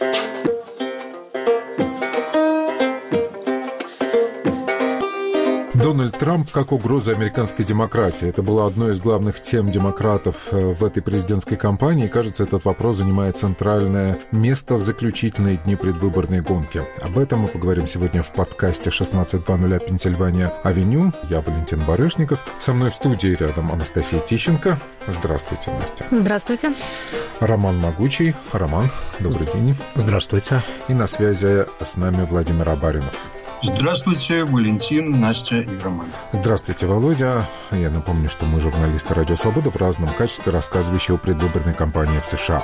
Дональд Трамп как угроза американской демократии. Это было одной из главных тем демократов в этой президентской кампании. И, кажется, этот вопрос занимает центральное место в заключительные дни предвыборной гонки. Об этом мы поговорим сегодня в подкасте 16:00 Пенсильвания Авеню. Я Валентин Барышников. Со мной в студии рядом Анастасия Тищенко. Здравствуйте, Настя. Здравствуйте. Роман Могучий. Роман, добрый день. Здравствуйте. И на связи с нами Владимир Абаринов. Здравствуйте, Валентин, Настя и Роман. Здравствуйте, Володя. Я напомню, что мы журналисты «Радио Свобода» в разном качестве, рассказывающие о предвыборной кампании в США.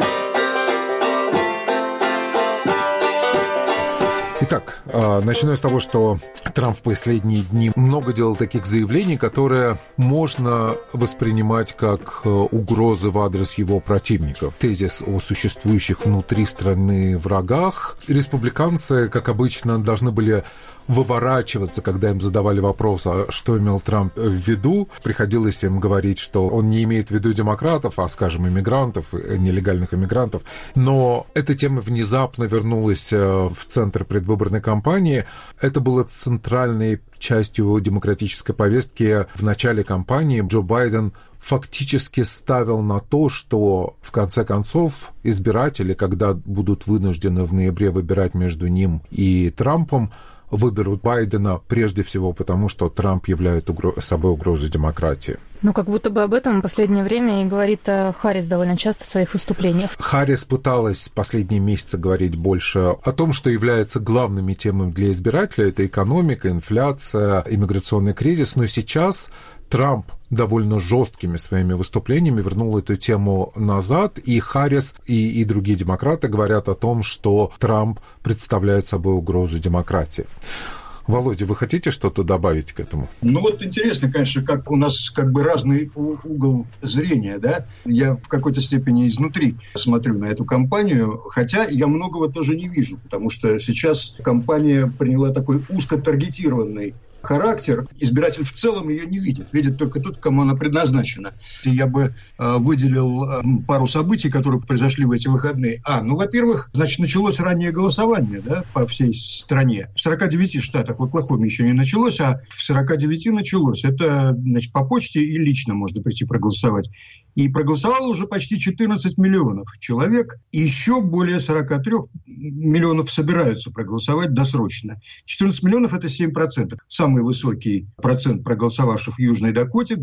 Итак, начну с того, что Трамп в последние дни много делал таких заявлений, которые можно воспринимать как угрозы в адрес его противников. Тезис о существующих внутри страны врагах. Республиканцы, как обычно, должны были выворачиваться, когда им задавали вопрос, а что имел Трамп в виду. Приходилось им говорить, что он не имеет в виду демократов, а, скажем, иммигрантов, нелегальных иммигрантов. Но эта тема внезапно вернулась в центр предвыборной кампании. Это было центральной частью демократической повестки в начале кампании. Джо Байден фактически ставил на то, что в конце концов избиратели, когда будут вынуждены в ноябре выбирать между ним и Трампом, выберут Байдена прежде всего потому, что Трамп является собой угрозой демократии. Ну, как будто бы об этом в последнее время и говорит Харрис довольно часто в своих выступлениях. Харрис пыталась последние месяцы говорить больше о том, что является главными темами для избирателя. Это экономика, инфляция, иммиграционный кризис. Но сейчас Трамп довольно жесткими своими выступлениями вернул эту тему назад, и Харрис и другие демократы говорят о том, что Трамп представляет собой угрозу демократии. Володя, вы хотите что-то добавить к этому? Ну вот интересно, конечно, как у нас как бы разный угол зрения, да? Я в какой-то степени изнутри смотрю на эту кампанию, хотя я многого тоже не вижу, потому что сейчас кампания приняла такой узкотаргетированный характер, избиратель в целом ее не видит. Видит только тот, кому она предназначена. Я бы выделил пару событий, которые произошли в эти выходные. Во-первых, началось раннее голосование, да, по всей стране. В 49 штатах, в Оклахоме еще не началось, а в 49 началось. Это, по почте и лично можно прийти проголосовать. И проголосовало уже почти 14 миллионов человек. И еще более 43 миллионов собираются проголосовать досрочно. 14 миллионов – это 7%. Самый высокий процент проголосовавших в Южной Дакоте –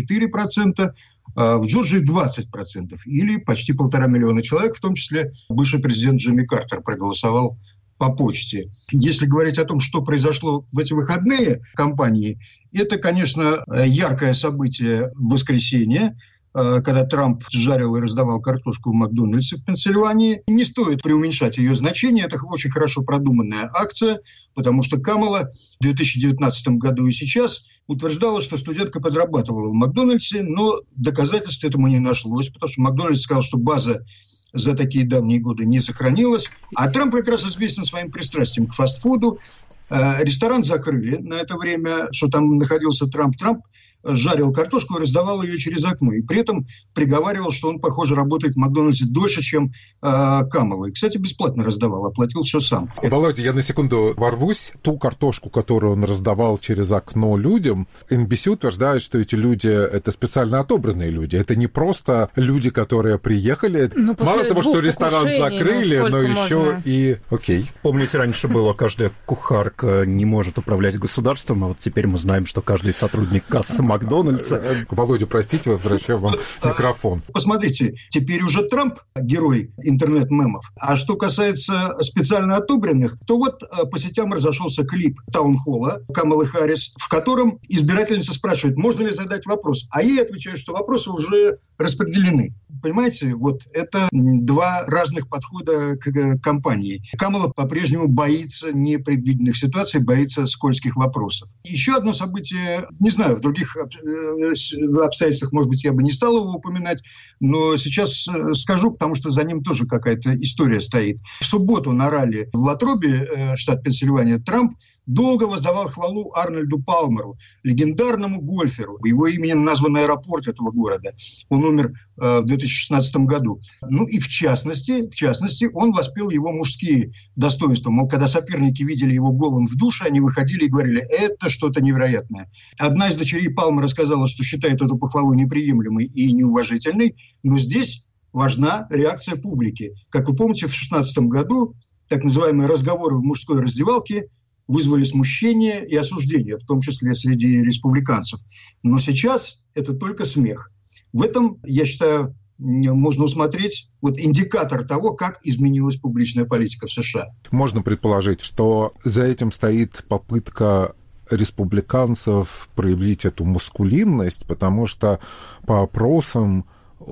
24%. А в Джорджии 20%. Или почти 1,5 миллиона человек, в том числе бывший президент Джимми Картер проголосовал по почте. Если говорить о том, что произошло в эти выходные кампании, это, конечно, яркое событие в воскресенье, когда Трамп жарил и раздавал картошку в Макдональдсе в Пенсильвании. Не стоит преуменьшать ее значение. Это очень хорошо продуманная акция, потому что Камала в 2019 году и сейчас утверждала, что студентка подрабатывала в Макдональдсе, но доказательств этому не нашлось, потому что Макдональдс сказал, что база за такие давние годы не сохранилась. А Трамп как раз известен своим пристрастием к фастфуду. Ресторан закрыли на это время, что там находился Трамп. Трамп жарил картошку и раздавал ее через окно. И при этом приговаривал, что он, похоже, работает в Макдональдсе дольше, чем Камала. И, кстати, бесплатно раздавал, оплатил все сам. Володя, я на секунду ворвусь. Ту картошку, которую он раздавал через окно людям, NBC утверждает, что эти люди – это специально отобранные люди. Это не просто люди, которые приехали. Мало того, что ресторан закрыли, но еще и... Окей. Помните, раньше было, каждая кухарка не может управлять государством, а вот теперь мы знаем, что каждый сотрудник кассы Макдональдса. Володя, простите, возвращаю вам микрофон. Посмотрите, теперь уже Трамп герой интернет-мемов. А что касается специально отобранных, то вот по сетям разошелся клип таунхолла Камалы Харрис, в котором избирательница спрашивает, можно ли задать вопрос. А ей отвечают, что вопросы уже распределены. Понимаете, вот это два разных подхода к кампании. Камала по-прежнему боится непредвиденных ситуаций, боится скользких вопросов. Еще одно событие, не знаю, в других обстоятельствах, может быть, я бы не стал его упоминать, но сейчас скажу, потому что за ним тоже какая-то история стоит. В субботу на ралли в Латробе, штат Пенсильвания, Трамп долго воздавал хвалу Арнольду Палмеру, легендарному гольферу. Его именем назван аэропорт этого города. Он умер в 2016 году. Ну и в частности, он воспел его мужские достоинства. Мол, когда соперники видели его голым в душе, они выходили и говорили: это что-то невероятное. Одна из дочерей Палмера сказала, что считает эту похвалу неприемлемой и неуважительной, но здесь важна реакция публики. Как вы помните, в 2016 году так называемые разговоры в мужской раздевалке вызвали смущение и осуждение, в том числе среди республиканцев. Но сейчас это только смех. В этом, я считаю, можно усмотреть индикатор того, как изменилась публичная политика в США. Можно предположить, что за этим стоит попытка республиканцев проявить эту маскулинность, потому что по опросам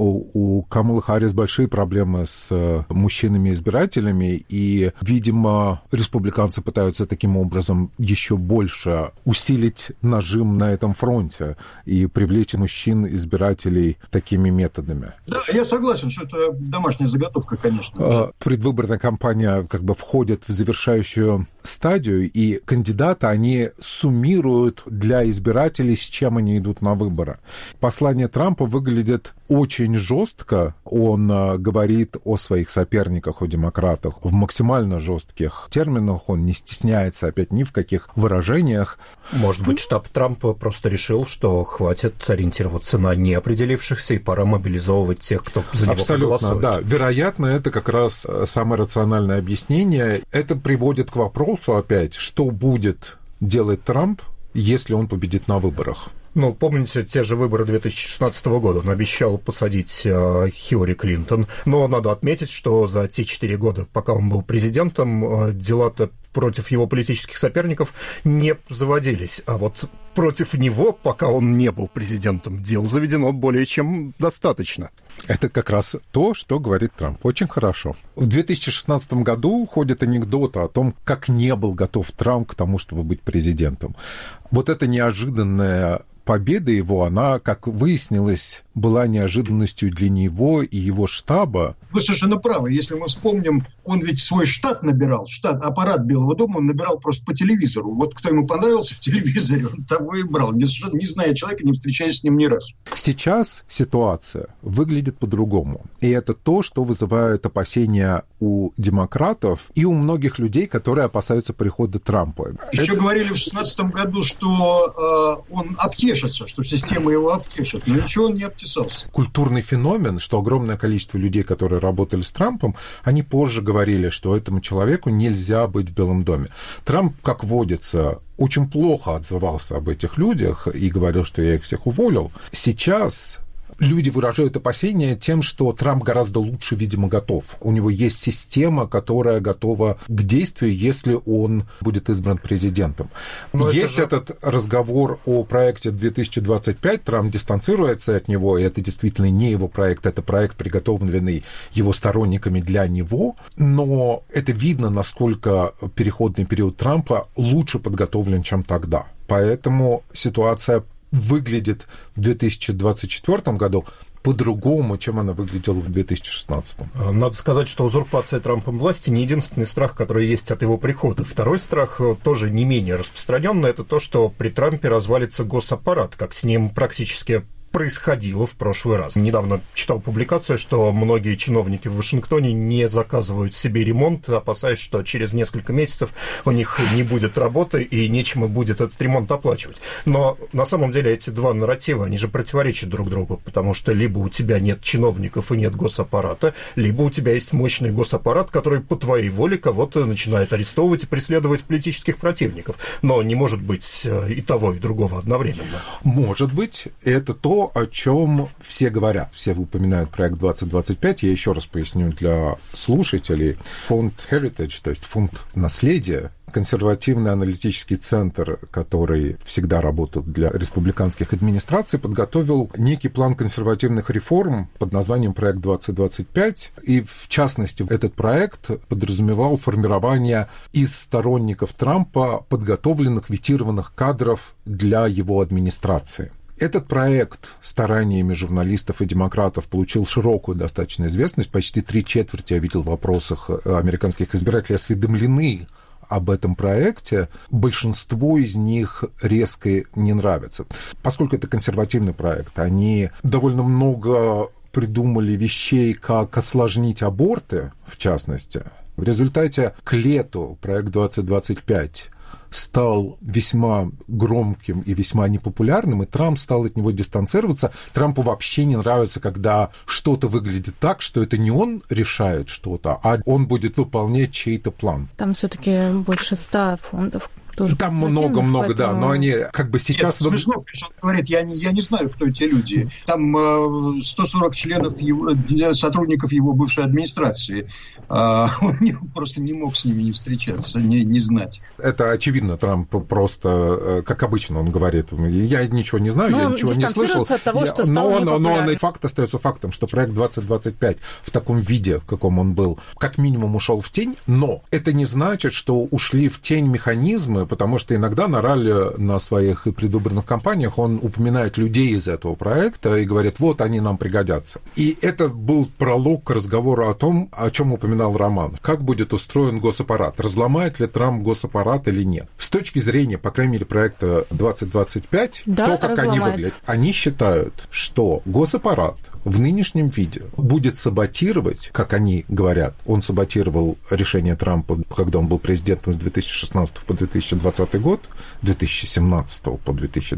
у Камалы Харрис большие проблемы с мужчинами-избирателями, и, видимо, республиканцы пытаются таким образом еще больше усилить нажим на этом фронте и привлечь мужчин-избирателей такими методами. Да, я согласен, что это домашняя заготовка, конечно. Предвыборная кампания входит в завершающую стадию, и кандидаты, они суммируют для избирателей, с чем они идут на выборы. Послание Трампа выглядит очень жестко. Он говорит о своих соперниках, о демократах в максимально жестких терминах. Он не стесняется опять ни в каких выражениях. Может быть, штаб Трампа просто решил, что хватит ориентироваться на неопределившихся и пора мобилизовывать тех, кто за него проголосует. Абсолютно, да. Вероятно, это как раз самое рациональное объяснение. Это приводит к вопросу опять, что будет делать Трамп, если он победит на выборах. Ну, помните, те же выборы 2016 года. Он обещал посадить Хиллари Клинтон. Но надо отметить, что за те 4 года, пока он был президентом, дела-то против его политических соперников не заводились. А вот против него, пока он не был президентом, дел заведено более чем достаточно. Это как раз то, что говорит Трамп. Очень хорошо. В 2016 году ходят анекдоты о том, как не был готов Трамп к тому, чтобы быть президентом. Вот эта неожиданная победа его, она, как выяснилось, была неожиданностью для него и его штаба. Вы совершенно правы. Если мы вспомним, он ведь свой штат набирал, аппарат Белого дома он набирал просто по телевизору. Вот кто ему понравился в телевизоре, он того и брал, не зная человека, не встречаясь с ним ни разу. Сейчас ситуация выглядит по-другому. И это то, что вызывает опасения у демократов и у многих людей, которые опасаются прихода Трампа. Еще говорили в 2016 году, что он обтешится, что система его обтешит. Но ничего он не обтесался. Культурный феномен, что огромное количество людей, которые работали с Трампом, они позже говорили, что этому человеку нельзя быть в Белом доме. Трамп, как водится, очень плохо отзывался об этих людях и говорил, что я их всех уволил. Сейчас люди выражают опасения тем, что Трамп гораздо лучше, видимо, готов. У него есть система, которая готова к действию, если он будет избран президентом. Но есть этот разговор о проекте 2025, Трамп дистанцируется от него, и это действительно не его проект, это проект, приготовленный его сторонниками для него, но это видно, насколько переходный период Трампа лучше подготовлен, чем тогда. Поэтому ситуация выглядит в 2024 году по-другому, чем она выглядела в 2016. Надо сказать, что узурпация Трампом власти не единственный страх, который есть от его прихода. Второй страх, тоже не менее распространенный, это то, что при Трампе развалится госаппарат, как с ним практически происходило в прошлый раз. Недавно читал публикацию, что многие чиновники в Вашингтоне не заказывают себе ремонт, опасаясь, что через несколько месяцев у них не будет работы и нечем будет этот ремонт оплачивать. Но на самом деле эти два нарратива, они же противоречат друг другу, потому что либо у тебя нет чиновников и нет госаппарата, либо у тебя есть мощный госаппарат, который по твоей воле кого-то начинает арестовывать и преследовать политических противников. Но не может быть и того, и другого одновременно. Может быть, это то, о чем все говорят. Все упоминают проект 2025. Я еще раз поясню для слушателей. Фонд Heritage, то есть фонд наследия, консервативный аналитический центр, который всегда работал для республиканских администраций, подготовил некий план консервативных реформ под названием «Проект 2025». И, в частности, этот проект подразумевал формирование из сторонников Трампа подготовленных, ветированных кадров для его администрации. Этот проект стараниями журналистов и демократов получил широкую достаточно известность. Почти 3/4, я видел в опросах американских избирателей, осведомлены об этом проекте, большинство из них резко не нравится. Поскольку это консервативный проект, они довольно много придумали вещей, как осложнить аборты, в частности. В результате к лету проект 2025 стал весьма громким и весьма непопулярным, и Трамп стал от него дистанцироваться. Трампу вообще не нравится, когда что-то выглядит так, что это не он решает что-то, а он будет выполнять чей-то план. Там все-таки больше 100 фондов. Там много-много, да, но они как бы сейчас... Нет, смешно, говорит, я не знаю, кто эти люди. Там 140 членов сотрудников его бывшей администрации. Он просто не мог с ними не встречаться, не знать. Это очевидно, Трамп просто, как обычно он говорит, я ничего не знаю, я ничего не слышал. От того, что стал но факт остается фактом, что проект 2025 в таком виде, в каком он был, как минимум ушел в тень, но это не значит, что ушли в тень механизмы, потому что иногда на ралли, на своих предвыборных кампаниях он упоминает людей из этого проекта и говорит, вот они нам пригодятся. И это был пролог к разговору о том, о чем упоминал Роман. Как будет устроен госаппарат? Разломает ли Трамп госаппарат или нет? С точки зрения, по крайней мере, проекта 2025, то, как они выглядят, они считают, что госаппарат в нынешнем виде будет саботировать, как они говорят, он саботировал решение Трампа, когда он был президентом с 2016 по 2020 год, 2017 по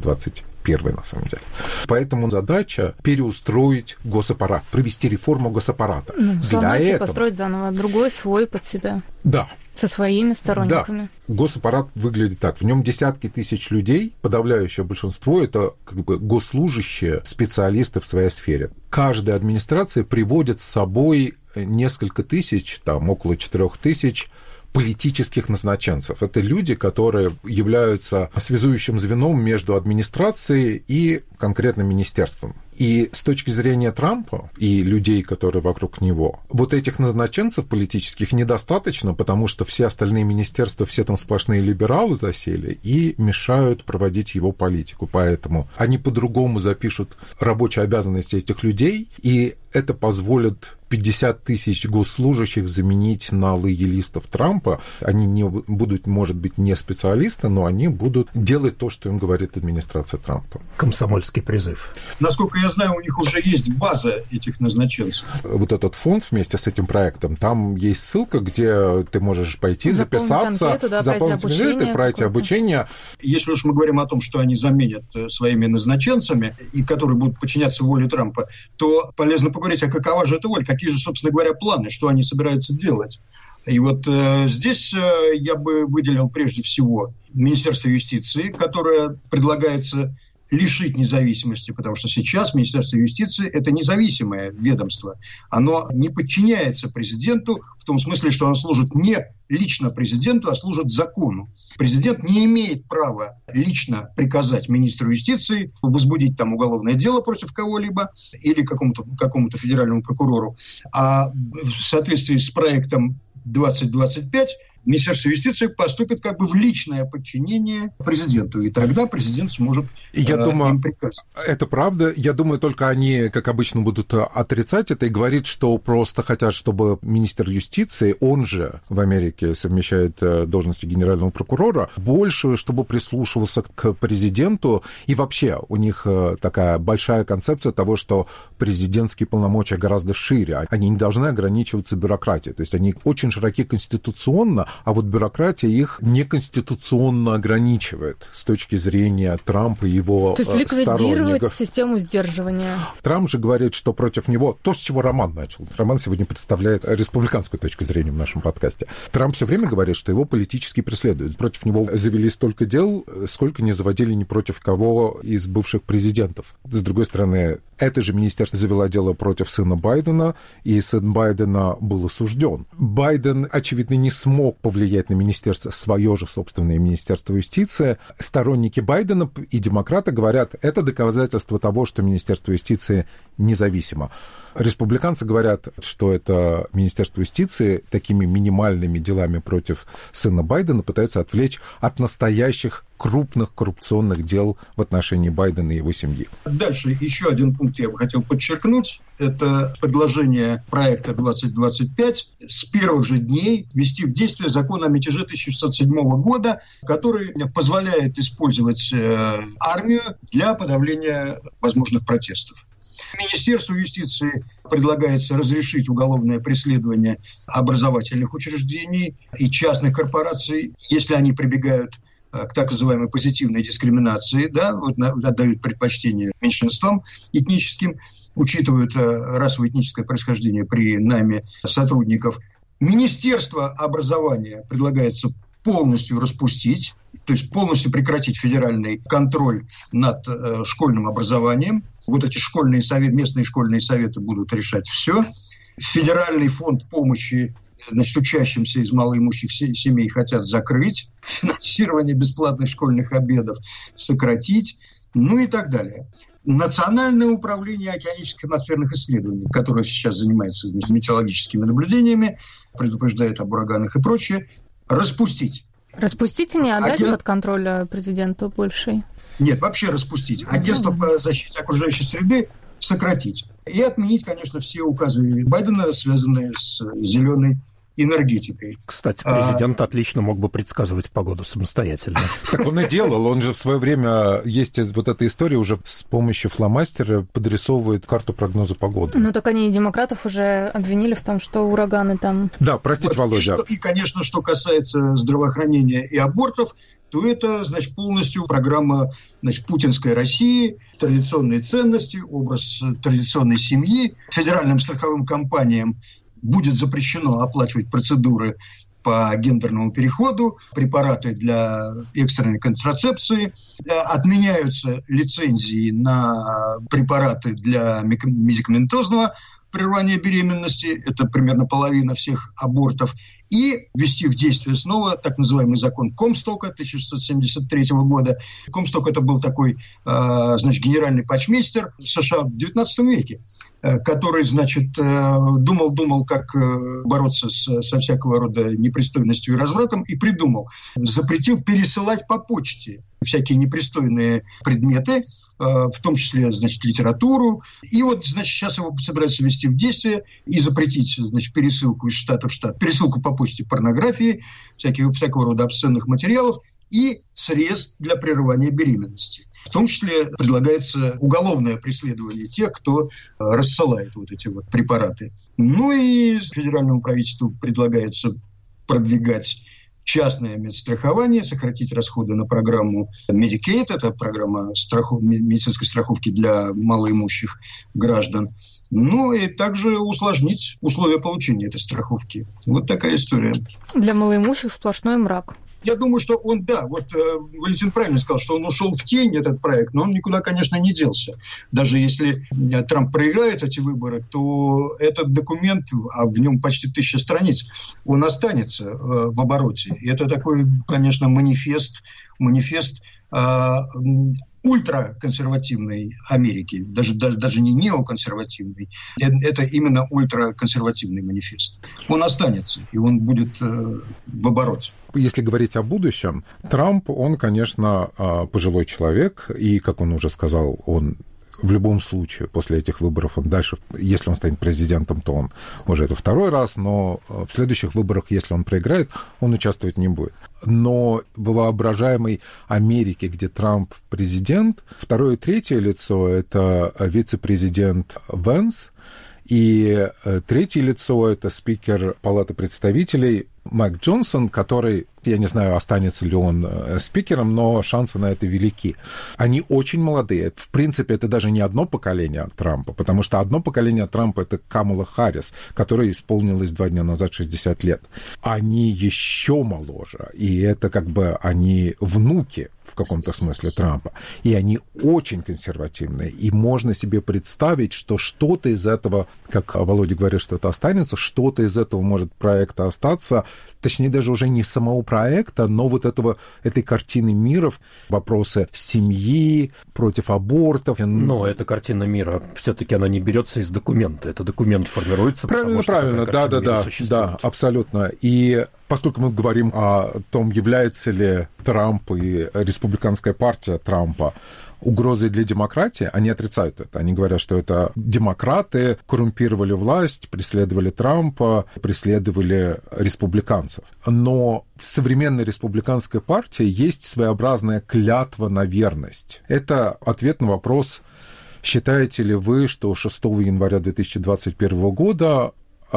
2021, на самом деле. Поэтому задача переустроить госаппарат, провести реформу госаппарата. Сломать и построить заново другой свой под себя. Да. Со своими сторонниками. Да. Госаппарат выглядит так. В нем десятки тысяч людей, подавляющее большинство – это как бы госслужащие, специалисты в своей сфере. Каждая администрация приводит с собой несколько тысяч, там около 4000 политических назначенцев. Это люди, которые являются связующим звеном между администрацией и конкретным министерством. И с точки зрения Трампа и людей, которые вокруг него, вот этих назначенцев политических недостаточно, потому что все остальные министерства, все там сплошные либералы засели и мешают проводить его политику. Поэтому они по-другому запишут рабочие обязанности этих людей, и это позволит 50 тысяч госслужащих заменить на лоялистов Трампа. Они не будут, может быть, не специалисты, но они будут делать то, что им говорит администрация Трампа. Комсомольский призыв. Насколько я знаю, у них уже есть база этих назначенцев. Вот этот фонд вместе с этим проектом, там есть ссылка, где ты можешь пойти, записаться, заполнить анкету и пройти обучение. Если уж мы говорим о том, что они заменят своими назначенцами, и которые будут подчиняться воле Трампа, то полезно поговорить, а какова же эта воля, какие же, собственно говоря, планы, что они собираются делать. И вот здесь я бы выделил прежде всего Министерство юстиции, которое предлагается лишить независимости, потому что сейчас Министерство юстиции – это независимое ведомство. Оно не подчиняется президенту в том смысле, что оно служит не лично президенту, а служит закону. Президент не имеет права лично приказать министру юстиции возбудить там уголовное дело против кого-либо или какому-то федеральному прокурору. А в соответствии с проектом 2025 Министерство юстиции поступит как бы в личное подчинение президенту, и тогда президент сможет им приказать. Это правда. Я думаю, только они, как обычно, будут отрицать это и говорить, что просто хотят, чтобы министр юстиции, он же в Америке совмещает должности генерального прокурора, больше, чтобы прислушивался к президенту. И вообще у них такая большая концепция того, что президентские полномочия гораздо шире. Они не должны ограничиваться бюрократией. То есть они очень широки конституционно, а вот бюрократия их неконституционно ограничивает с точки зрения Трампа и его сторонников. То есть ликвидировать систему сдерживания. Трамп же говорит, что против него то, с чего Роман начал. Роман сегодня представляет республиканскую точку зрения в нашем подкасте. Трамп все время говорит, что его политически преследуют. Против него завели столько дел, сколько не заводили ни против кого из бывших президентов. С другой стороны, это же министерство завело дело против сына Байдена, и сын Байдена был осужден. Байден, очевидно, не смог повлиять на министерство, свое же собственное Министерство юстиции. Сторонники Байдена и демократы говорят, это доказательство того, что Министерство юстиции независимо. Республиканцы говорят, что это Министерство юстиции такими минимальными делами против сына Байдена пытается отвлечь от настоящих крупных коррупционных дел в отношении Байдена и его семьи. Дальше еще один пункт я бы хотел подчеркнуть. Это предложение проекта 2025 с первых же дней ввести в действие закон о мятеже 1907 года, который позволяет использовать армию для подавления возможных протестов. Министерству юстиции предлагается разрешить уголовное преследование образовательных учреждений и частных корпораций, если они прибегают к так называемой позитивной дискриминации, да, вот отдают предпочтение меньшинствам этническим, учитывают расово-этническое происхождение при найме сотрудников. Министерство образования предлагается полностью распустить, то есть полностью прекратить федеральный контроль над школьным образованием. Вот эти школьные советы, местные школьные советы будут решать все. Федеральный фонд помощи, учащимся из малоимущих семей хотят закрыть. Финансирование бесплатных школьных обедов сократить. И так далее. Национальное управление океанических атмосферных исследований, которое сейчас занимается метеорологическими наблюдениями, предупреждает об ураганах и прочее, распустить. Распустить и не отдать под контроль президенту Польши? Нет, вообще распустить. Агентство по защите окружающей среды сократить. И отменить, конечно, все указы Байдена, связанные с зеленой энергетикой. Кстати, президент отлично мог бы предсказывать погоду самостоятельно. Так он и делал. Он же в свое время, есть вот эта история, уже с помощью фломастера подрисовывает карту прогноза погоды. Ну, так они и демократов уже обвинили в том, что ураганы там... Да, простите, Володя. И, конечно, что касается здравоохранения и абортов, то это, полностью программа, путинской России, традиционные ценности, образ традиционной семьи. Федеральным страховым компаниям будет запрещено оплачивать процедуры по гендерному переходу, препараты для экстренной контрацепции, отменяются лицензии на препараты для медикаментозного прерывания беременности, это примерно половина всех абортов, и ввести в действие снова так называемый закон Комстока 1673 года. Комсток – это был такой, генеральный почмейстер в США в XIX веке, который, думал, как бороться со всякого рода непристойностью и развратом, и придумал, запретил пересылать по почте всякие непристойные предметы, в том числе, литературу. И вот, сейчас его собираются ввести в действие и запретить, пересылку из штата в штат, пересылку по почте порнографии, всякого рода обсценных материалов и средств для прерывания беременности. В том числе предлагается уголовное преследование тех, кто рассылает вот эти вот препараты. И федеральному правительству предлагается продвигать частное медстрахование, сократить расходы на программу Medicaid, это программа медицинской страховки для малоимущих граждан, и также усложнить условия получения этой страховки. Вот такая история. Для малоимущих сплошной мрак. Я думаю, что он, Валентин правильно сказал, что он ушел в тень, этот проект, но он никуда, конечно, не делся. Даже если Трамп проиграет эти выборы, то этот документ, а в нем почти 1000 страниц, он останется в обороте. И это такой, конечно, манифест ультраконсервативной Америки, даже не неоконсервативной, это именно ультраконсервативный манифест. Он останется, и он будет в обороте. Если говорить о будущем, Трамп, он, конечно, пожилой человек, и, как он уже сказал, он в любом случае после этих выборов он дальше, если он станет президентом, то он уже это второй раз, но в следующих выборах, если он проиграет, он участвовать не будет. Но в воображаемой Америке, где Трамп президент, второе и третье лицо – это вице-президент Венс, и третье лицо – это спикер Палаты представителей Майк Джонсон, который, я не знаю, останется ли он спикером, но шансы на это велики. Они очень молодые. В принципе, это даже не одно поколение Трампа, потому что одно поколение Трампа – это Камала Харрис, которой исполнилось 2 дня назад 60 лет. Они еще моложе, и это они внуки, в каком-то смысле Трампа. И они очень консервативные. И можно себе представить, что что-то из этого, как Володя говорит, что это останется, что-то из этого может проекта остаться, точнее, даже уже не самого проекта, но вот этой картины мира, вопросы семьи, против абортов. Но эта картина мира, все-таки она не берется из документа. Это документ формируется, правильно, да, абсолютно. И поскольку мы говорим о том, является ли Трамп и республиканская партия Трампа угрозой для демократии, они отрицают это. Они говорят, что это демократы коррумпировали власть, преследовали Трампа, преследовали республиканцев. Но в современной республиканской партии есть своеобразная клятва на верность. Это ответ на вопрос, считаете ли вы, что 6 января 2021 года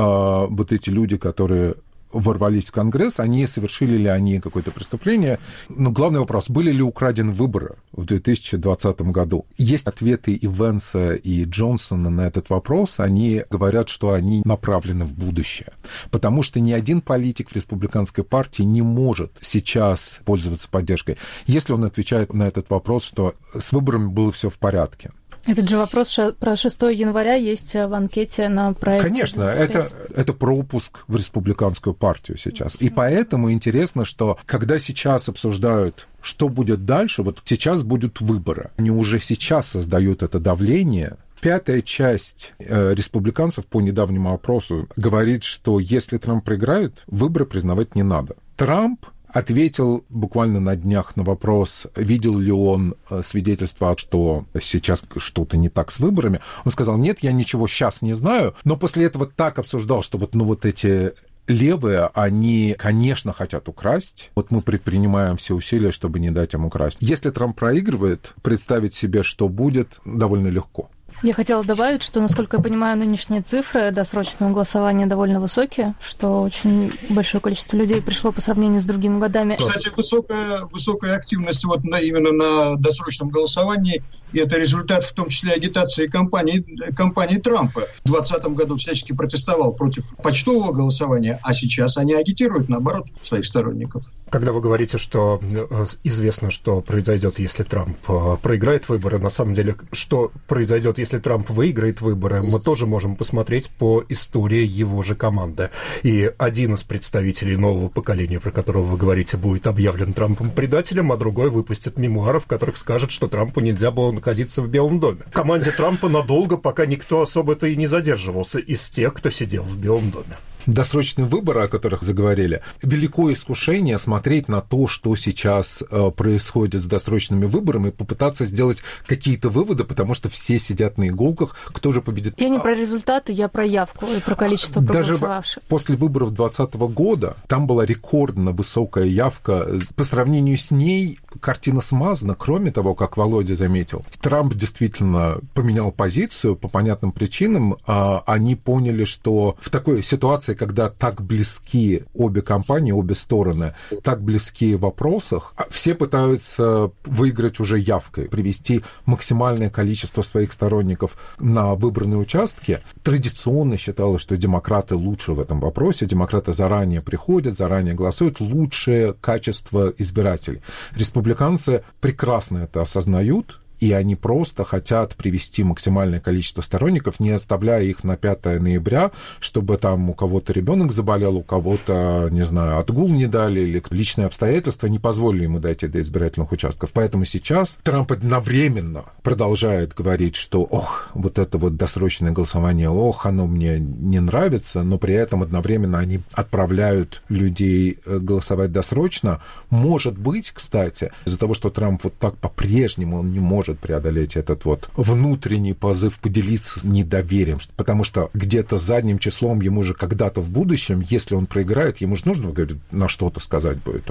вот эти люди, которые ворвались в Конгресс, совершили ли они какое-то преступление? Но главный вопрос, были ли украдены выборы в 2020 году? Есть ответы и Венса, и Джонсона на этот вопрос. Они говорят, что они направлены в будущее. Потому что ни один политик в республиканской партии не может сейчас пользоваться поддержкой, если он отвечает на этот вопрос, что с выборами было все в порядке. Этот же вопрос про 6 января есть в анкете на проекте. Конечно, это пропуск в республиканскую партию сейчас. И поэтому интересно, что когда сейчас обсуждают, что будет дальше, вот сейчас будут выборы. Они уже сейчас создают это давление. 5-я часть республиканцев по недавнему опросу говорит, что если Трамп проиграет, выборы признавать не надо. Трамп ответил буквально на днях на вопрос, видел ли он свидетельство, что сейчас что-то не так с выборами. Он сказал, нет, я ничего сейчас не знаю, но после этого так обсуждал, что вот эти левые, они, конечно, хотят украсть. Вот мы предпринимаем все усилия, чтобы не дать им украсть. Если Трамп проигрывает, представить себе, что будет, довольно легко. Я хотела добавить, что, насколько я понимаю, нынешние цифры досрочного голосования довольно высокие, что очень большое количество людей пришло по сравнению с другими годами. Кстати, высокая активность именно на досрочном голосовании, и это результат в том числе агитации кампании Трампа. В 2020 году всячески протестовал против почтового голосования, а сейчас они агитируют, наоборот, своих сторонников. Когда вы говорите, что известно, что произойдет, если Трамп проиграет выборы, на самом деле, что произойдет, если Трамп выиграет выборы, мы тоже можем посмотреть по истории его же команды. И один из представителей нового поколения, про которого вы говорите, будет объявлен Трампом предателем, а другой выпустит мемуары, в которых скажет, что Трампу нельзя было находиться в Белом доме. В команде Трампа надолго, пока никто особо-то и не задерживался из тех, кто сидел в Белом доме. Досрочные выборы, о которых заговорили, великое искушение смотреть на то, что сейчас происходит с досрочными выборами, и попытаться сделать какие-то выводы, потому что все сидят на иголках, кто же победит. Я не про результаты, я про явку и про количество проголосовавших. Даже после выборов 2020 года там была рекордно высокая явка. По сравнению с ней картина смазана. Кроме того, как Володя заметил, Трамп действительно поменял позицию по понятным причинам. Они поняли, что в такой ситуации, когда так близки обе компании, обе стороны, так близки в вопросах, все пытаются выиграть уже явкой, привести максимальное количество своих сторонников на выбранные участки. Традиционно считалось, что демократы лучше в этом вопросе, демократы заранее приходят, заранее голосуют, лучшее качество избирателей. Республиканцы прекрасно это осознают, и они просто хотят привести максимальное количество сторонников, не оставляя их на 5 ноября, чтобы там у кого-то ребенок заболел, у кого-то, не знаю, отгул не дали, или личные обстоятельства не позволили ему дойти до избирательных участков. Поэтому сейчас Трамп одновременно продолжает говорить, что, вот это вот досрочное голосование, оно мне не нравится, но при этом одновременно они отправляют людей голосовать досрочно. Может быть, кстати, из-за того, что Трамп вот так по-прежнему он не может преодолеть этот вот внутренний позыв поделиться недоверием, потому что где-то задним числом ему же когда-то в будущем, если он проиграет, ему же нужно, говорит, на что-то сказать будет.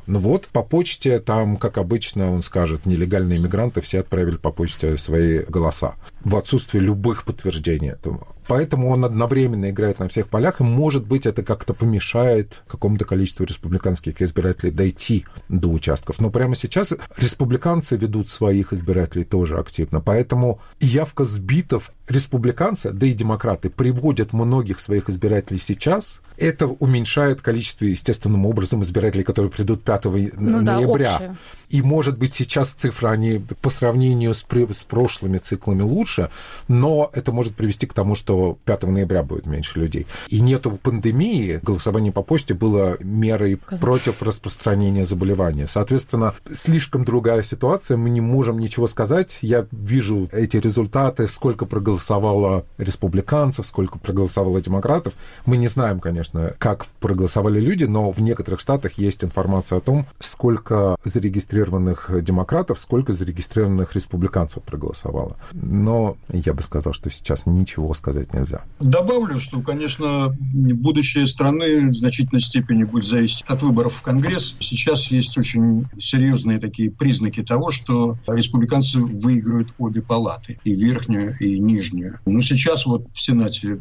По почте там, как обычно, он скажет, нелегальные мигранты все отправили по почте свои голоса в отсутствие любых подтверждений этого. Поэтому он одновременно играет на всех полях, и, может быть, это как-то помешает какому-то количеству республиканских избирателей дойти до участков. Но прямо сейчас республиканцы ведут своих избирателей тоже активно. Поэтому явка сбитов — республиканцы, да и демократы приводят многих своих избирателей сейчас, это уменьшает количество, естественным образом, избирателей, которые придут 5 ноября. Общее. И, может быть, сейчас цифры, они по сравнению с прошлыми циклами лучше, но это может привести к тому, что 5 ноября будет меньше людей. И нету пандемии, голосование по почте было мерой против распространения заболевания. Соответственно, слишком другая ситуация, мы не можем ничего сказать. Я вижу эти результаты, сколько проголосовало республиканцев, сколько проголосовало демократов. Мы не знаем, конечно, как проголосовали люди, но в некоторых штатах есть информация о том, сколько зарегистрированных демократов, сколько зарегистрированных республиканцев проголосовало. Но я бы сказал, что сейчас ничего сказать нельзя. Добавлю, что, конечно, будущее страны в значительной степени будет зависеть от выборов в Конгресс. Сейчас есть очень серьезные такие признаки того, что республиканцы выиграют обе палаты, и верхнюю, и нижнюю. Но сейчас вот в Сенате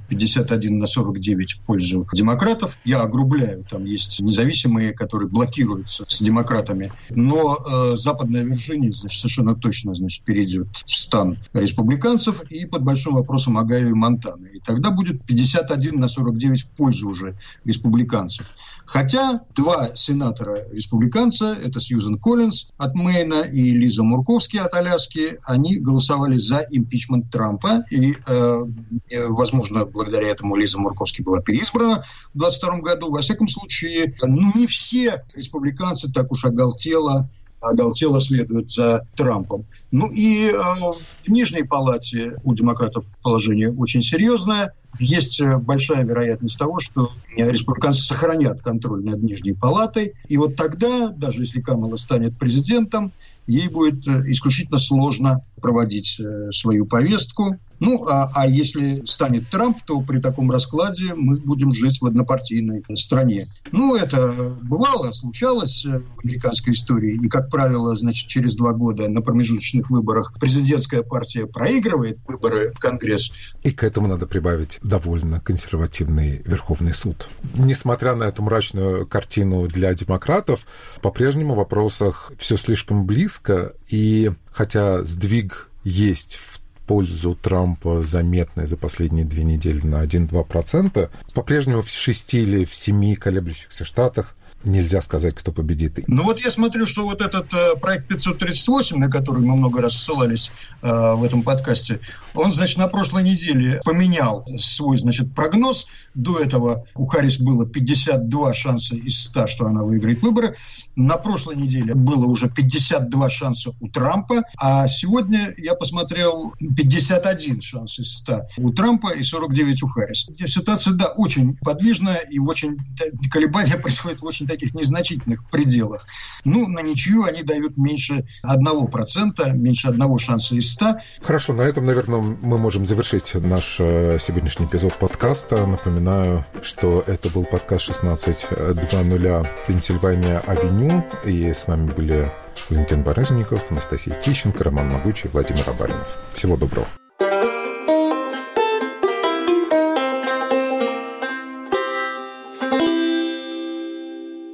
51-49 в пользу демократов. Я огрубляю, там есть независимые, которые блокируются с демократами. Но Западная Вирджиния, значит, совершенно точно, значит, перейдет в стан республиканцев, и под большим вопросом Огайо и Монтана. И тогда будет 51-49 в пользу уже республиканцев. Хотя два сенатора республиканца, это Сьюзен Коллинз от Мэйна и Лиза Мурковски от Аляски, они голосовали за импичмент Трампа, и, возможно, благодаря этому Лиза Мурковски была переизбрана в 2022 году. Во всяком случае, не все республиканцы так уж оголтело следуют за Трампом. И в Нижней палате у демократов положение очень серьезное. Есть большая вероятность того, что республиканцы сохранят контроль над Нижней палатой. И вот тогда, даже если Камала станет президентом, ей будет исключительно сложно проводить свою повестку. А если станет Трамп, то при таком раскладе мы будем жить в однопартийной стране. Это бывало, случалось в американской истории. И, как правило, значит, через 2 года на промежуточных выборах президентская партия проигрывает выборы в Конгресс. И к этому надо прибавить довольно консервативный Верховный суд. Несмотря на эту мрачную картину для демократов, по-прежнему в вопросах все слишком близко. И хотя сдвиг есть в пользу Трампа заметной за последние 2 недели на 1-2%, по-прежнему в 6 или в 7 колеблющихся штатах нельзя сказать, кто победит. Я смотрю, что вот этот проект 538, на который мы много раз ссылались в этом подкасте, он, значит, на прошлой неделе поменял свой, значит, прогноз. До этого у Харрис было 52 шанса из 100, что она выиграет выборы. На прошлой неделе было уже 52 шанса у Трампа, а сегодня я посмотрел 51 шанс из 100 у Трампа и 49 у Харрис. Ситуация, да, очень подвижная, и колебания происходят в очень таких незначительных пределах. На ничью они дают меньше 1%, меньше 1 шанса из 100. Хорошо, на этом, наверное, мы можем завершить наш сегодняшний эпизод подкаста. Напоминаю, что это был подкаст 16:00 Пенсильвания-авеню, и с вами были Валентин Барышников, Анастасия Тищенко, Роман Могучий, Владимир Абаринов. Всего доброго.